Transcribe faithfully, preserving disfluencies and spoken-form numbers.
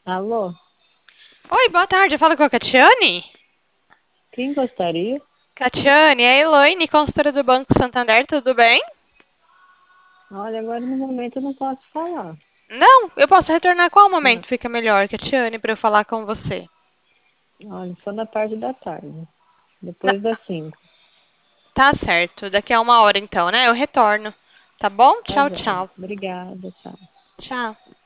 Alô? Oi, boa tarde. Eu falo com a Catiane? Quem gostaria? Catiane, é a Elaine, consultora do Banco Santander, tudo bem? Olha, agora no momento eu não posso falar. Não, eu posso retornar qual Não. momento fica melhor, Catiane, para eu falar com você? Olha, só na parte da tarde, Na- depois das cinco. Tá certo, daqui a uma hora então, né? Eu retorno. Tá bom? Tá Tchau, joia. tchau. Obrigada, tchau. Tchau.